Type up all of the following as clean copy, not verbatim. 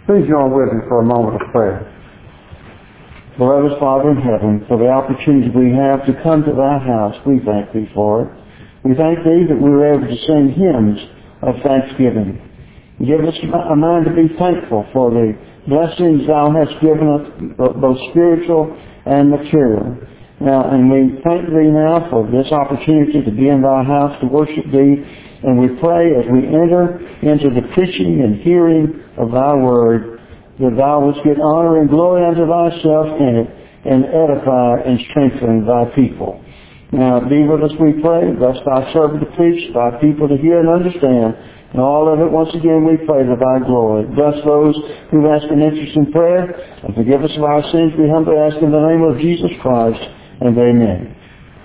Please join with me for a moment of prayer. Beloved Father in heaven, for the opportunity we have to come to thy house, we thank thee for it. We thank thee that we were able to sing hymns of thanksgiving. Give us a mind to be thankful for the blessings thou hast given us, both spiritual and material. Now, and we thank thee now for this opportunity to be in thy house to worship thee. And we pray as we enter into the preaching and hearing of thy word, that thou wouldst get honor and glory unto thyself in it, and edify and strengthen thy people. Now be with us, we pray. Bless thy servant to preach, thy people to hear and understand. And all of it, once again, we pray to thy glory. Bless those who ask an interest in prayer, and forgive us of our sins, we humbly ask in the name of Jesus Christ, and amen.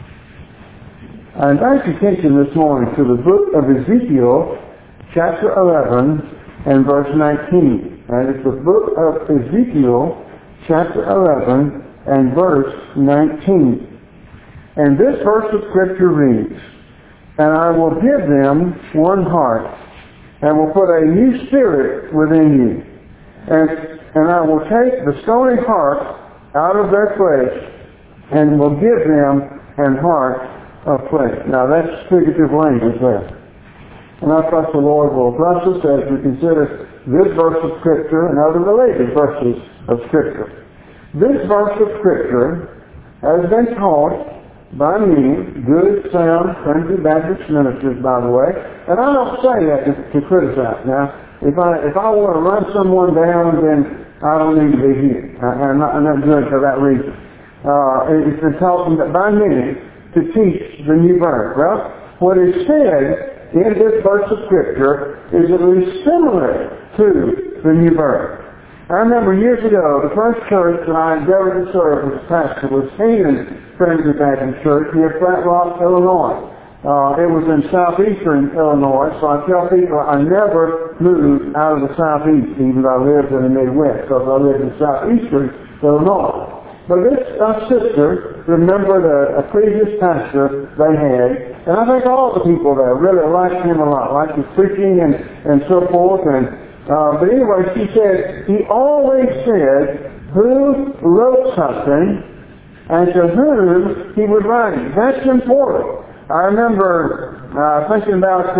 I invite your attention this morning to the book of Ezekiel, chapter 11, and verse 19. And it's the book of Ezekiel, chapter 11, and verse 19. And this verse of Scripture reads, "And I will give them one heart, and will put a new spirit within you. And I will take the stony heart out of their flesh, and will give them an heart of flesh." Now that's figurative language there. And I trust the Lord will bless us as we consider this verse of Scripture and other related verses of Scripture. This verse of Scripture has been taught by many good, sound, friendly Baptist ministers, by the way. And I don't say that to criticize. Now, if I want to run someone down, then I don't need to be here. I'm not doing it for that reason. It's been taught by many to teach the new birth. Well, what is said in this verse of Scripture is at least similar to the new birth. I remember years ago, the first church that I endeavored to serve as pastor was Canaan Friendly Baptist Church near Flat Rock, Illinois. It was in southeastern Illinois, so I tell people I never moved out of the southeast, even though I lived in the Midwest, because I lived in southeastern Illinois. But this sister remembered a previous pastor they had, and I think all the people there really liked him a lot, liked his preaching and so forth. But anyway, she said, he always said who wrote something and to whom he was writing. That's important. I remember thinking about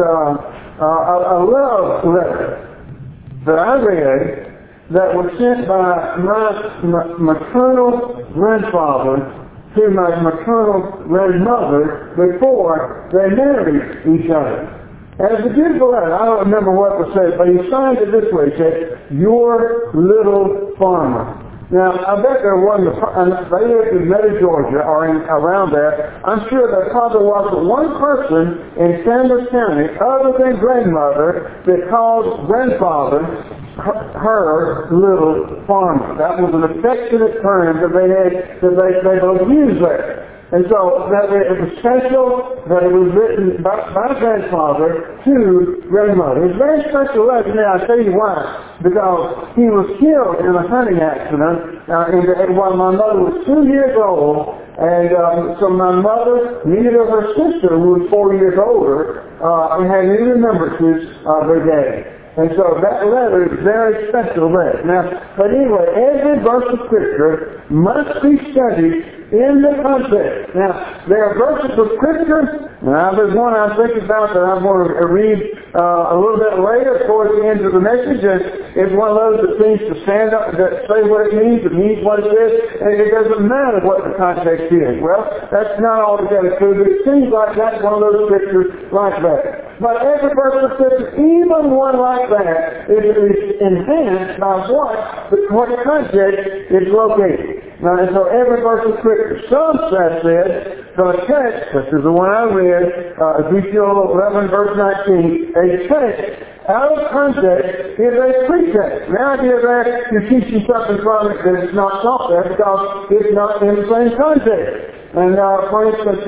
a love letter that I read that was sent by my maternal grandfather to my maternal grandmother before they married each other. And it's a beautiful letter. I don't remember what was said, but he signed it this way. He said, "Your little farmer." Now, I bet there wasn't, they lived in Meta, Georgia, or around there. I'm sure there probably wasn't one person in Sanders County other than grandmother that called grandfather her little farmer. That was an affectionate term that they both used there. And so that it was special that it was written by grandfather to grandmother. It was a very special letter. Now I'll tell you why. Because he was killed in a hunting accident while my mother was 2 years old. And so my mother, neither of her sister, who was 4 years older, had any remembrances of her dad. And so that letter is a very special letter. Now, but anyway, every verse of Scripture must be studied in the context. Now, there are verses of Scripture. Now, there's one I'm thinking about that I'm going to read a little bit later towards the end of the message. And it's one of those that seems to stand up and say what it means what it is, and it doesn't matter what the context is. Well, that's not altogether true, but it seems like that's one of those Scriptures like that. But every verse of Scripture, even one like that, is enhanced by what context is located. Now, and so every verse of Scripture, some said, the text, this is the one I read, Ezekiel 11, verse 19, a text out of context is a pretext. The idea that you're teaching something from it that is not taught there because it's not in the same context. And for instance,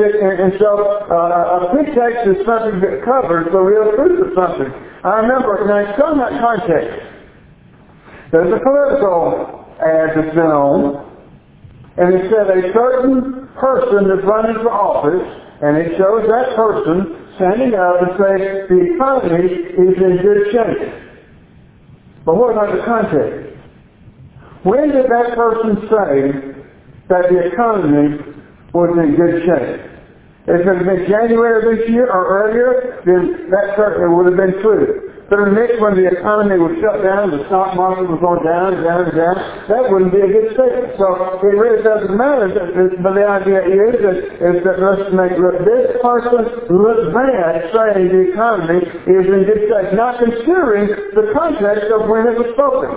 a pretext is something that covers the real truth of something. I remember, now it's still in that context. There's a political ad that's been on, and it said a certain person is running for office, and it shows that person standing up and saying the economy is in good shape. But what about the context? When did that person say that the economy was in good shape? If it had been January of this year or earlier, then that certainly would have been true. But in the mix when the economy was shut down, the stock market was going down and down and down, that wouldn't be a good statement. So it really doesn't matter. But the idea is that let's make this person look bad saying the economy is in good shape, not considering the context of when it was spoken.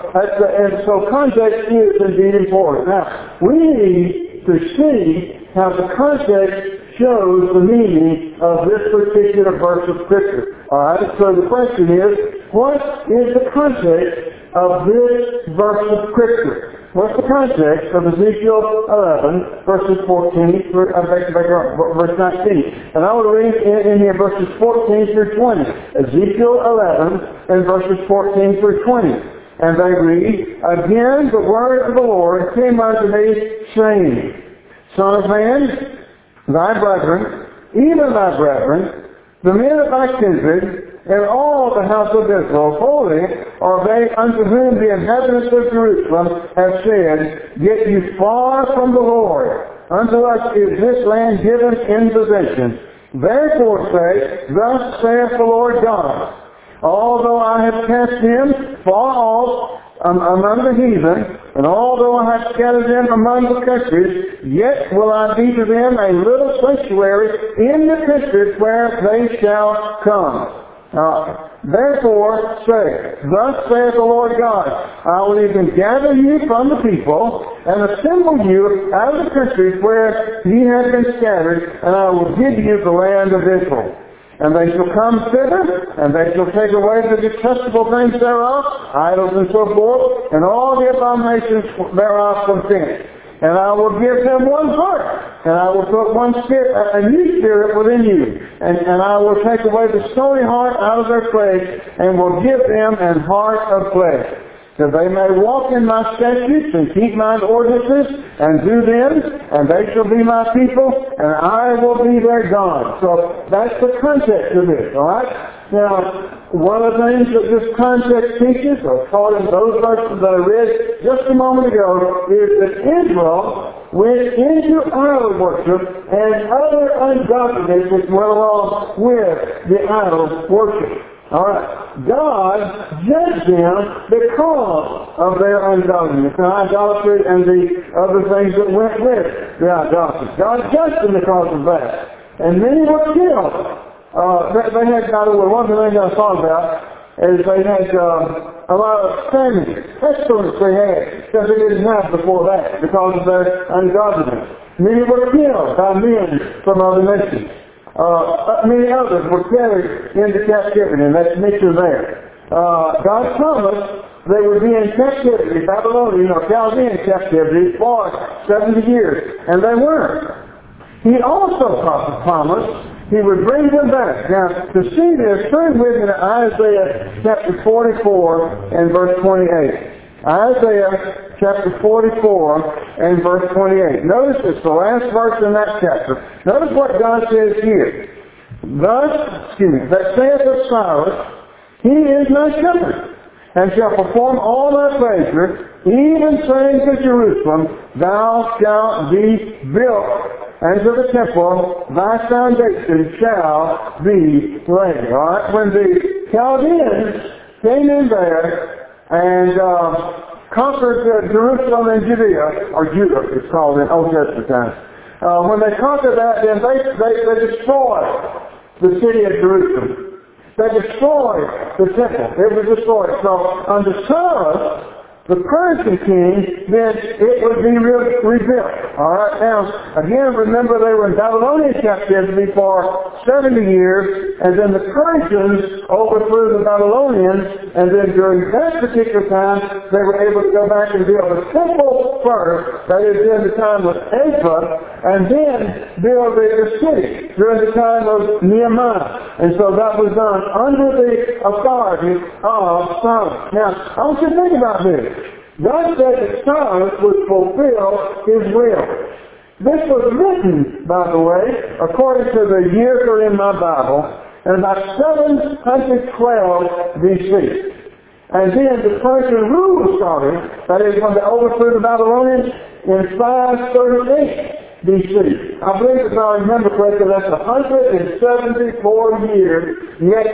So context is indeed important. Now, we need to see how the context shows the meaning of this particular verse of Scripture. Alright, so the question is, what is the context of this verse of Scripture? What's the context of Ezekiel 11, verses 14, verse 19? And I will read in here verses 14 through 20. Ezekiel 11 and verses 14 through 20. And they read, Again the word of the Lord came unto me, saying, Son of man, thy brethren, even thy brethren, the men of thy kindred, and all the house of Israel, holy are they unto whom the inhabitants of Jerusalem have said, Get you far from the Lord. Unto us is this land given in possession. Therefore say, Thus saith the Lord God, Although I have cast him far off among the heathen, and although I have scattered them among the countries, yet will I be to them a little sanctuary in the countries where they shall come. Therefore say, Thus saith the Lord God, I will even gather you from the people, and assemble you out of the countries where ye have been scattered, and I will give you the land of Israel. And they shall come thither, and they shall take away the detestable things thereof, idols and so forth, and all the abominations thereof from thence. And I will give them one heart, and I will put a new spirit within you. And I will take away the stony heart out of their flesh, and will give them an heart of flesh, that they may walk in my statutes and keep mine ordinances and do them, and they shall be my people, and I will be their God. So that's the context of this, all right? Now, one of the things that this context teaches, or taught in those verses that I read just a moment ago, is that Israel went into idol worship and other ungodliness which went along with the idol worship. Alright, God judged them because of their ungodliness and idolatry and the other things that went with the idolatry. God judged them because of that. And many were killed. They had, by the way, one of the things I thought about is they had a lot of famine, pestilence they had, that they didn't have before that because of their ungodliness. Many were killed by men from other nations. Many others were carried into captivity, and that's mentioned there. God promised they would be in captivity, Babylonian or Chaldean captivity, for 70 years, and they weren't. He also promised He would bring them back. Now, to see this, turn with me to Isaiah chapter 44 and verse 28. Isaiah chapter 44 and verse 28. Notice it's the last verse in that chapter. Notice what God says here. That saith of Cyrus, He is my shepherd, and shall perform all thy pleasure, even saying to Jerusalem, Thou shalt be built, and to the temple, thy foundation shall be laid. All right? When the Chaldeans came in there and conquered Jerusalem and Judea, or Judah, it's called in Old Testament times. When they conquered that, then they destroyed the city of Jerusalem. They destroyed the temple. It was destroyed. So under Cyrus, the Persian king, then it would be rebuilt. All right. Now, again, remember they were in Babylonian captivity for 70 years, and then the Persians overthrew the Babylonians, and then during that particular time, they were able to go back and build a temple first, that is during the time of Ezra, and then build the city during the time of Nehemiah. And so that was done under the authority of Cyrus. Now, I want you to think about this. God said that Cyrus would fulfill His will. This was written, by the way, according to the years that are in my Bible, in about 712 BC. And then the Persian rule started, that is when they overthrew the Babylonians in 538 B.C. I believe, if I remember correctly, that's 174 years, yet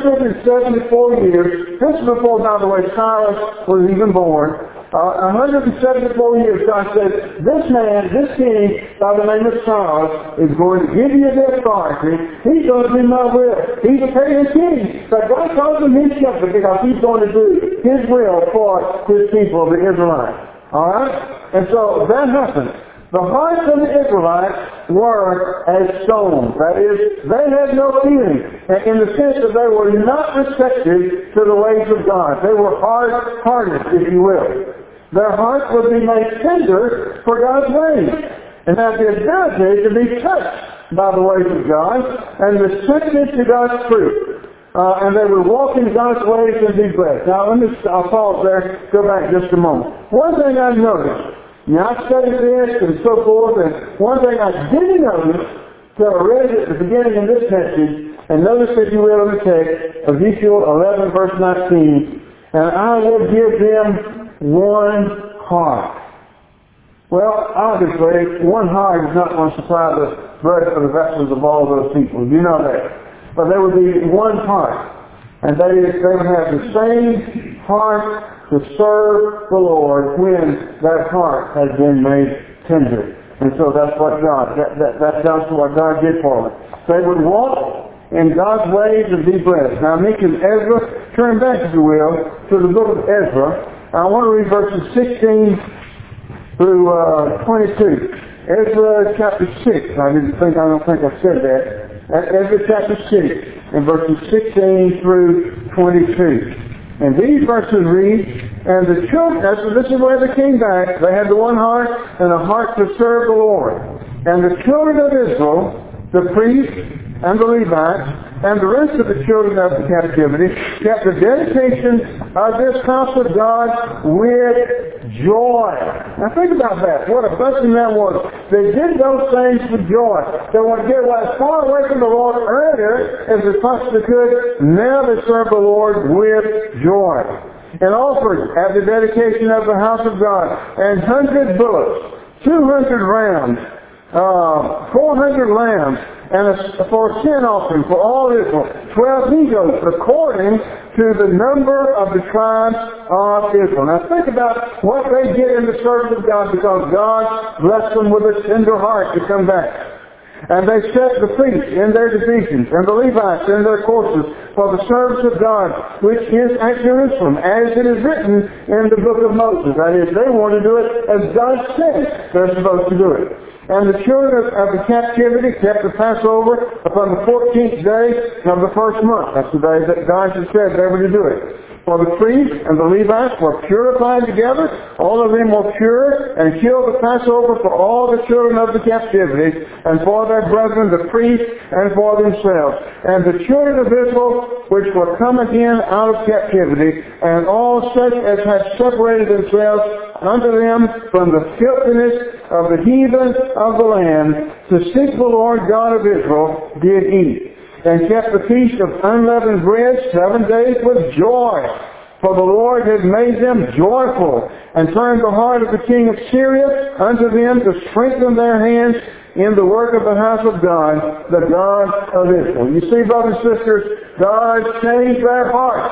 174 years, this is before, by the way, Cyrus was even born. 174 years, God said, this man, this king, by the name of Cyrus, is going to give you the authority. He's going to do my will. He's a pagan king. But God calls him his shepherd because he's going to do his will for his people, the Israelites. Alright? And so that happened. The hearts of the Israelites were as stone. That is, they had no feeling in the sense that they were not receptive to the ways of God. They were hard-hearted, if you will. Their hearts would be made tender for God's ways and have the ability to be touched by the ways of God and receptive to God's truth. And they would walk in God's ways and be blessed. Now, I'll pause there, go back just a moment. One thing I've noticed, now I studied this and so forth, and one thing I didn't notice till I read it at the beginning of this message, and notice, if you will, in the text, Ezekiel 11, verse 19, and I will give them one heart. Well, obviously, one heart is not going to supply the bread for the vessels of all those people. You know that. But there would be one heart. And they would have the same heart to serve the Lord when that heart has been made tender. And so that's what that's what God did for them. They would walk in God's ways and be blessed. Now, mention Ezra. Turn back, if you will, to the book of Ezra. I want to read verses 16 through 22. Ezra chapter 6. I don't think I said that. Ezra chapter 6 and verses 16 through 22. And these verses read, and the children, this is where they came back. They had the one heart and a heart to serve the Lord. And the children of Israel, the priests and the Levites, and the rest of the children of the captivity, kept the dedication of this house of God with joy. Now think about that. What a blessing that was. They did those things with joy. They wanted to get as far away from the Lord earlier as they possibly could. Now they serve the Lord with joy. And offered at the dedication of the house of God, and 100 bullocks, 200 rams, 400 lambs, and for a sin offering for all Israel, 12 he-goats, according to the number of the tribes of Israel. Now think about what they did in the service of God, because God blessed them with a tender heart to come back. And they set the priests in their divisions, and the Levites in their courses, for the service of God, which is at Jerusalem, as it is written in the book of Moses. That is, they want to do it as God said they're supposed to do it. And the children of the captivity kept the Passover upon the 14th day of the first month. That's the day that God had said they were to do it. For the priests and the Levites were purified together. All of them were pure, and killed the Passover for all the children of the captivity, and for their brethren, the priests, and for themselves. And the children of Israel, which were come again out of captivity, and all such as had separated themselves unto them from the filthiness of the heathen of the land, to seek the Lord God of Israel, did eat. And kept the feast of unleavened bread 7 days with joy. For the Lord had made them joyful, and turned the heart of the king of Syria unto them to strengthen their hands in the work of the house of God, the God of Israel. You see, brothers and sisters, God changed their hearts.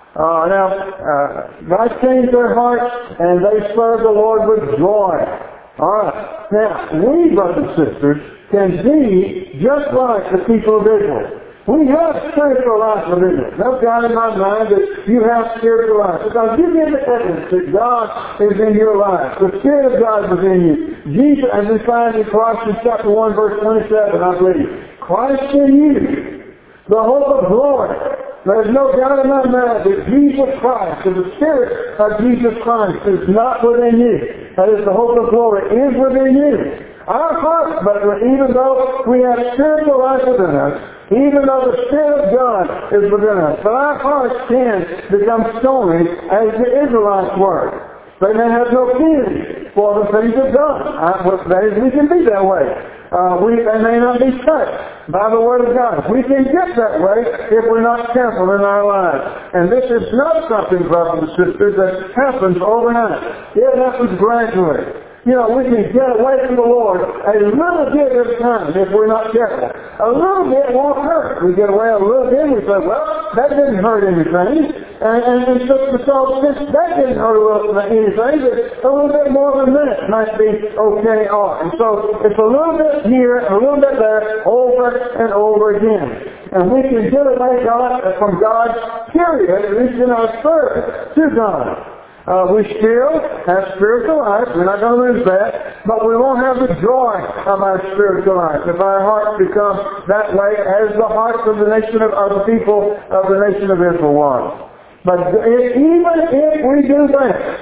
God changed their hearts, and they served the Lord with joy. Alright, now, we, brothers and sisters, can be just like the people of Israel. We have spiritual life within us. No doubt in my mind that you have spiritual life. Because you give the evidence that God is in your life. The Spirit of God is in you. Jesus, as we find in Colossians chapter 1, verse 27, I believe, Christ in you, the hope of glory. There's no doubt in my mind that Jesus Christ, the Spirit of Jesus Christ, is not within you. That is, the hope of glory is within you. Our hearts, but even though we have spiritual life within us, even though the Spirit of God is within us, but our hearts can become stony as the Israelites were. They may have no feeling for the things of God. That is, we can be that way. They may not be touched by the Word of God. We can get that way if we're not careful in our lives. And this is not something, brothers and sisters, that happens overnight. It happens gradually. You know, we can get away from the Lord a little bit at a time if we're not careful. A little bit won't hurt. We get away a little bit and we say, well, that didn't hurt anything. And so since that didn't hurt anything, a little bit more than that might be okay on. And so it's a little bit here and a little bit there, over and over again. And we can get away from God, period, at least in our spirit, to God. We still have spiritual life. We're not going to lose that. But we won't have the joy of our spiritual life if our hearts become that way as the hearts of the nation of the people of the nation of Israel was. But even if we do that,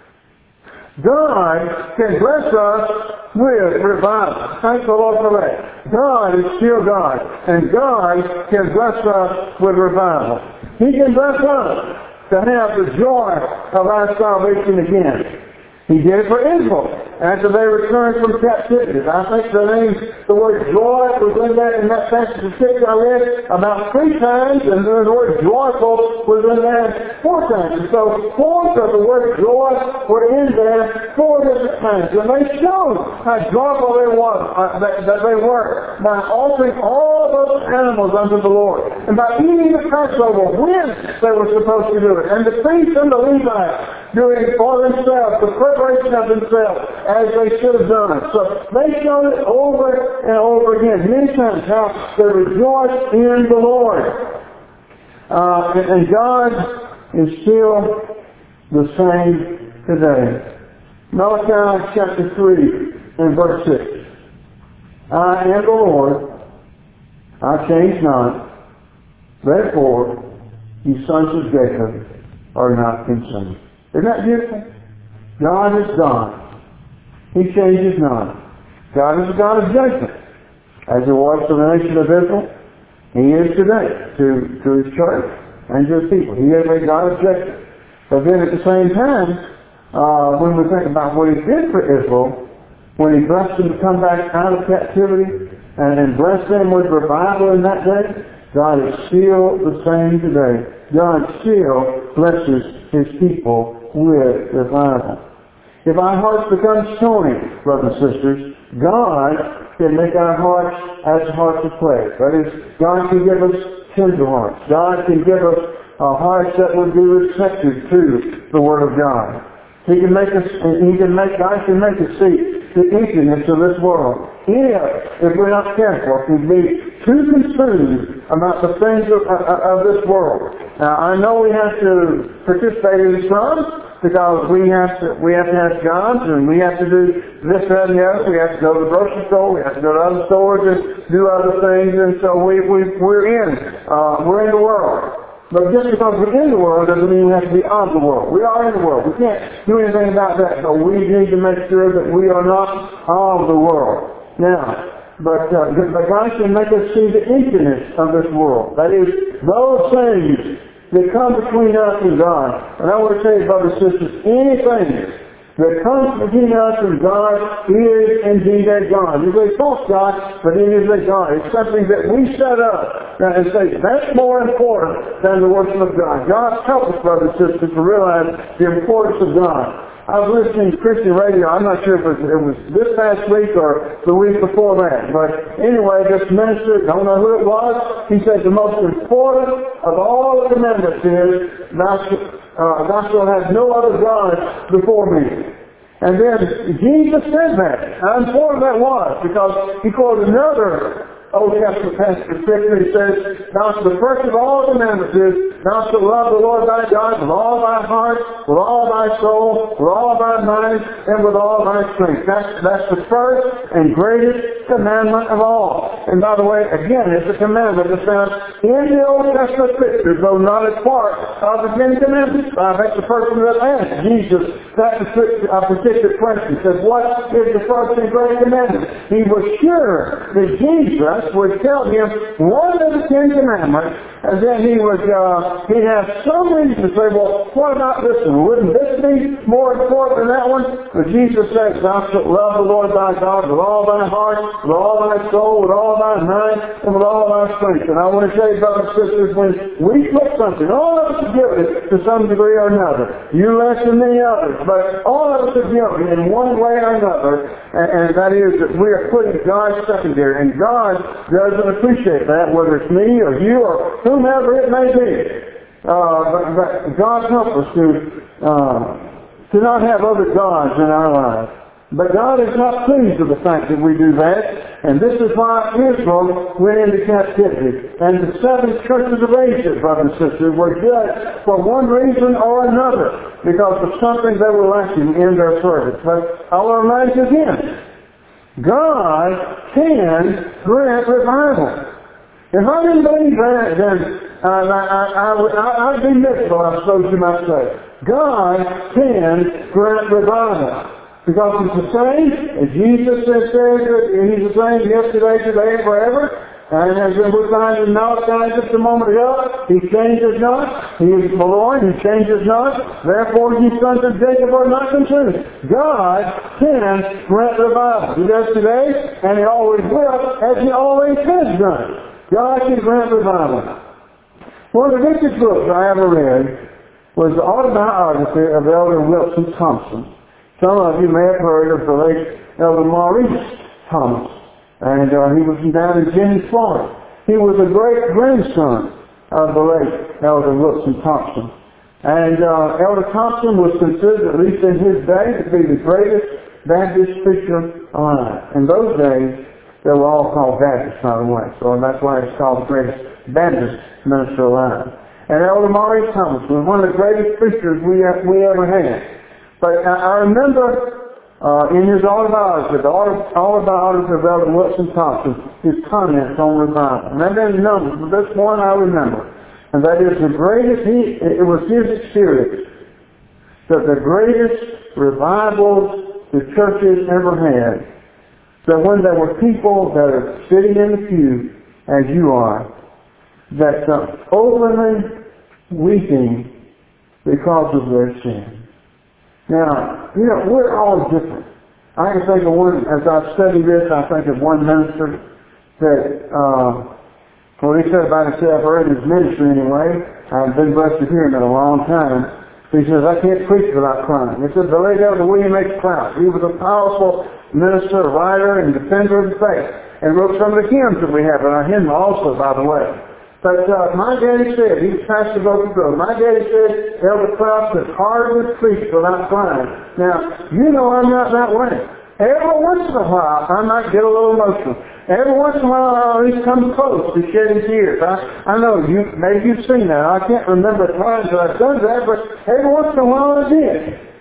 God can bless us with revival. Thank the Lord for that. God is still God. And God can bless us with revival. He can bless us to have the joy of our salvation again. He did it for Israel after they returned from captivity. I think the word joy was in that passage of Scripture I read about 3 times, and the word joyful was in there 4 times. And so 4 of the word joy were in there 4 different times. And they showed how joyful they were, that they were by offering all those animals unto the Lord, and by eating the Passover when they were supposed to do it, and the priests and the Levites doing it for themselves, the preparation of themselves, as they should have done it. So they showed it over and over again, many times, how they rejoiced in the Lord. And God is still the same today. Malachi chapter 3 and verse 6. I am the Lord, I change not. Therefore, you sons of Jacob are not consumed. Isn't that beautiful? God is God. He changes not. God is a God of judgment. As He was to the nation of Israel, He is today to His church and to His people. He is a God of judgment. But then at the same time, when we think about what He did for Israel, when He blessed them to come back out of captivity and blessed them with revival in that day, God is still the same today. God still blesses His people with revival. If our hearts become stony, brothers and sisters, God can make our hearts as hearts of clay. That is, God can give us tender hearts. God can give us hearts that would be receptive to the Word of God. God can make us see the emptiness of this world. If we're not careful, if we be too consumed about the things of this world. Now, I know we have to participate in some, because we have to have jobs, and we have to do this, that, and the other. We have to go to the grocery store. We have to go to other stores and do other things. And so we're in the world. But just because we're in the world doesn't mean we have to be of the world. We are in the world. We can't do anything about that. So we need to make sure that we are not of the world. Now, but God can make us see the emptiness of this world. That is, those things that come between us and God. And I want to tell you, brothers and sisters, anything that comes between us and God is indeed a God. It's a false God, but it is a God. It's something that we set up and say, that's more important than the worship of God. God help us, brothers and sisters, to realize the importance of God. I was listening to Christian radio. I'm not sure if it was this past week or the week before that. But anyway, this minister, don't know who it was, he said the most important of all the commandments is, thou shalt have no other God before me. And then Jesus said that. How important that was, because he quoted another Old Testament passage of Scripture. He says, the first of all commandments is, thou shalt love the Lord thy God with all thy heart, with all thy soul, with all thy mind, and with all thy strength. That's the first and greatest commandment of all. And by the way, again, it's a commandment that's found in the Old Testament Scriptures, though not as part of the Ten Commandments. I think the person that asked Jesus that particular question says, what is the first and great commandment? He was sure that Jesus us would tell him one of the Ten Commandments, and then he'd have some reason to say, well, what about this one? Wouldn't this be more important than that one? But Jesus says, thou shalt love the Lord thy God with all thy heart, with all thy soul, with all thy mind, and with all thy strength. And I want to tell you, brothers and sisters, when we put something, all of us are guilty to some degree or another. You less than many others, but all of us are guilty in one way or another, and that is that we are putting God secondary, and God doesn't appreciate that, whether it's me or you or whomever it may be. But God help us to not have other gods in our lives. But God is not pleased with the fact that we do that, and this is why Israel went into captivity. And the 7 churches of Asia, brothers and sisters, were judged for one reason or another, because of something they were lacking in their service. But I'll remind you again, God can grant revival. If I didn't believe that, then I'd be miserable, I suppose you might say. God can grant revival. Because He's the same, as Jesus says, He's the same yesterday, today, and forever. And as we find in Malachi just a moment ago, He changes not. He is the Lord, He changes not. Therefore, ye sons of Jacob are not consumed. God can grant revival. He does today, and He always will, as He always has done. God can grant revival. One of the richest books I ever read was the autobiography of Elder Wilson Thompson. Some of you may have heard of the late Elder Maurice Thomas, and he was down in Jennings, Florida. He was a great-grandson of the late Elder Wilson Thompson. And Elder Thompson was considered, at least in his day, to be the greatest Baptist preacher alive. In those days, they were all called Baptists, by the way, so that's why it's called the greatest Baptist minister alive. And Elder Maurice Thomas was one of the greatest preachers we ever had. But I remember in his autobiography, the autobiography of Elder Wilson Thompson, his comments on revival. And that doesn't number, but this one I remember. And that is the greatest, it was his experience that the greatest revivals the churches ever had, that when there were people that are sitting in the pew, as you are, that openly weeping because of their sin. Now, we're all different. I can think of one, as I study this, I think of one minister that, he said about himself, or in his ministry anyway, I've been blessed to hear him in a long time. He says, I can't preach without crying. He said, the late Elder William H. Cloud, he was a powerful minister, writer, and defender of the faith, and wrote some of the hymns that we have in our hymn also, by the way. But my daddy said, he was pastor of Oak Grove, my daddy said, Elder Cloud said, hard to preach without crying. Now, I'm not that way. Every once in a while, I might get a little emotional. Every once in a while, I'll at least come close to shedding tears. I know, maybe you've seen that. I can't remember the times that I've done that, but every once in a while I did.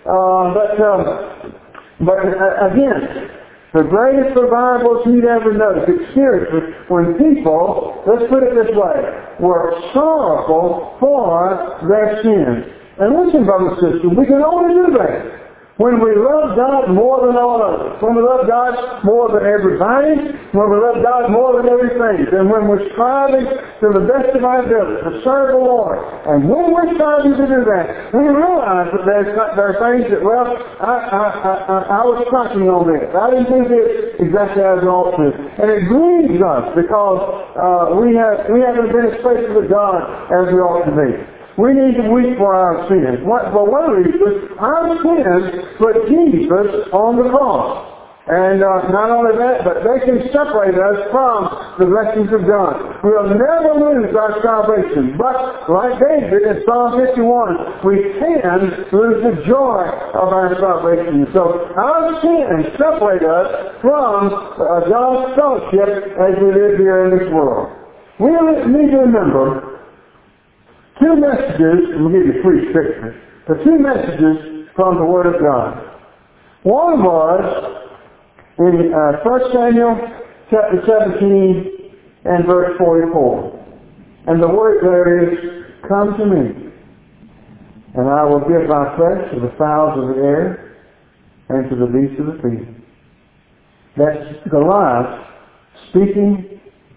But again, the greatest revivals you'd ever notice, experiences, when people, let's put it this way, were sorrowful for their sins. And listen, brothers and sisters, we can only do that when we love God more than all others, when we love God more than everybody, when we love God more than everything, and when we're striving to the best of our ability to serve the Lord. And when we're striving to do that, we realize that there are things that, I was cracking on this. I didn't do this exactly as I ought to. And it grieves us because we haven't been as faithful to God as we ought to be. We need to weep for our sins. For one reason, our sins put Jesus on the cross. And not only that, but they can separate us from the blessings of God. We'll never lose our salvation. But like David in Psalm 51, we can lose the joy of our salvation. So our sins separate us from God's fellowship as we live here in this world. We need to remember two messages, and we'll give you 3 scriptures, but 2 messages from the Word of God. One was in 1 Samuel chapter 17 and verse 44. And the word there is, come to me, and I will give thy flesh to the fowls of the air and to the beasts of the field. That's Goliath speaking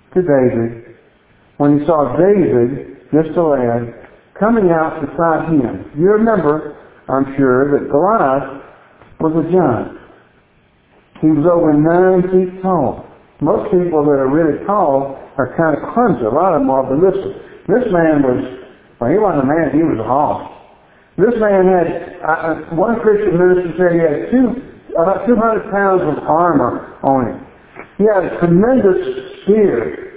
to David when he saw David, just a lad, coming out to fight him. You remember, I'm sure, that Goliath was a giant. He was over 9 feet tall. Most people that are really tall are kind of clumsy. A lot of them are, but this man was, well, he wasn't a man, he was a horse. This man had, one Christian minister said he had about 200 pounds of armor on him. He had a tremendous spear.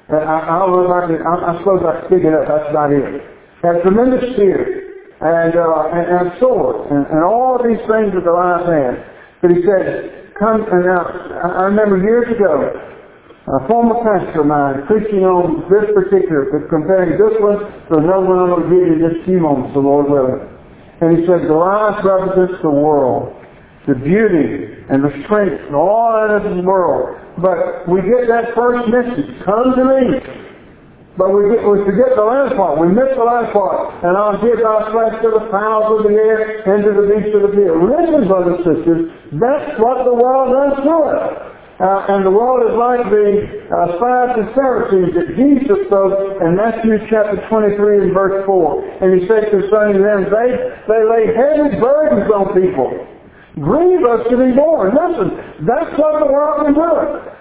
I suppose I can pick it up, that's about it. He had a tremendous spear and a sword and all of these things that Goliath had. But he said, come, and now, I remember years ago, a former pastor of mine preaching on this particular, comparing this one to another one I'm going to give you in just a few moments, the Lord willing. And he said, Goliath represents the world, the beauty and the strength and all that is the world. But we get that first message, come to me. But we forget the last part. We miss the last part. And I'll give our flesh to the fowls of the air and to the beasts of the field. Listen, brothers and sisters, that's what the world does to us. And the world is like the scribes and Pharisees that Jesus spoke in Matthew chapter 23 and verse 4. And he said concerning them, they lay heavy burdens on people. Grieve us to be born. Listen, that's what the world can do.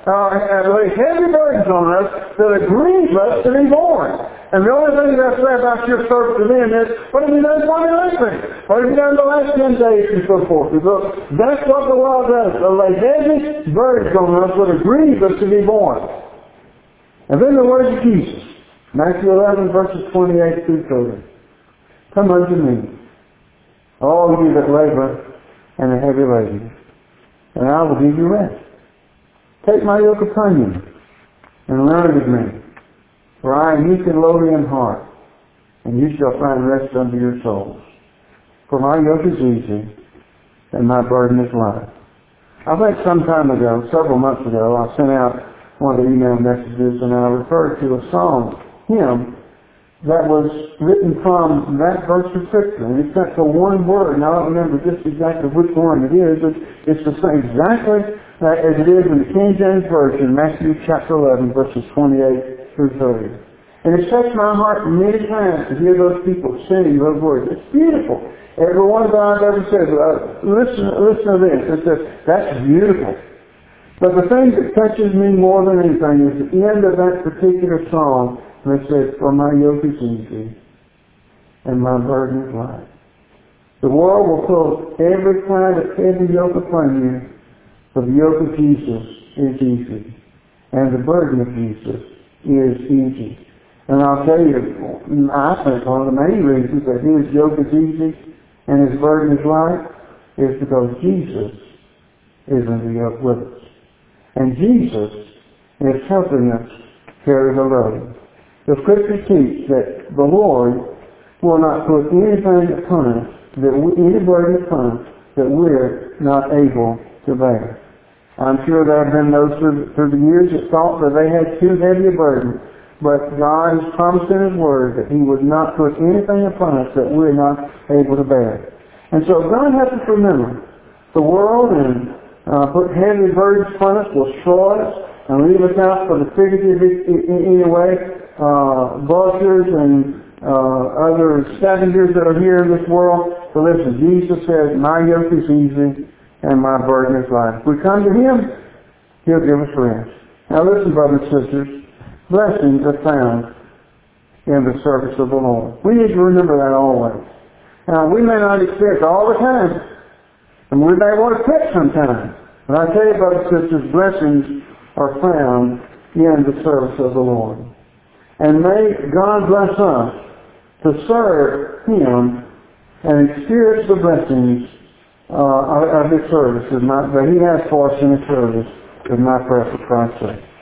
Lay heavy burdens on us that grieve us to be born. And the only thing that I say about your service to them is, what have you done for me lately? What have you done the last 10 days and so forth? So that's what the world does. They lay heavy burdens on us that grieve us to be born. And then the words of Jesus, Matthew 11 verses 28 through 30. Come unto me, all you that labor and are heavy laden, and I will give you rest. Take my yoke upon you, and learn of me, for I am meek and lowly in heart, and you shall find rest unto your souls. For my yoke is easy, and my burden is light. I think some time ago, several months ago, I sent out one of the email messages, and I referred to a song, hymn, that was written from that verse of Scripture. And it's got the one word, and I don't remember just exactly which one it is, but it's the same exactly as it is in the King James Version, Matthew chapter 11, verses 28 through 30. And it touched my heart many times to hear those people singing those words. It's beautiful. Every one of I've ever said, listen to this. It says, that's beautiful. But the thing that touches me more than anything is the end of that particular song. And it says, for my yoke is easy, and my burden is light. The world will put every kind of heavy yoke upon you, but the yoke of Jesus is easy, and the burden of Jesus is easy. And I'll tell you, I think one of the main reasons that his yoke is easy and his burden is light is because Jesus is in the yoke with us. And Jesus is helping us carry the load. The Scriptures teach that the Lord will not put anything upon us, any burden upon us, that we're not able to bear. I'm sure there have been those through the years that thought that they had too heavy a burden, but God has promised in His Word that He would not put anything upon us that we're not able to bear. And so God has to remember, the world and put heavy burdens upon us will destroy us and leave us out for the figurative anyway. Vultures and other scavengers that are here in this world. So listen, Jesus said, my yoke is easy and my burden is light. If we come to Him, He'll give us rest. Now listen, brothers and sisters, blessings are found in the service of the Lord. We need to remember that always. Now, we may not expect all the time, and we may want to quit sometimes. But I tell you, brothers and sisters, blessings are found in the service of the Lord. And may God bless us to serve Him and experience the blessings of His service that He has for us in His service, is my prayer for Christ's sake.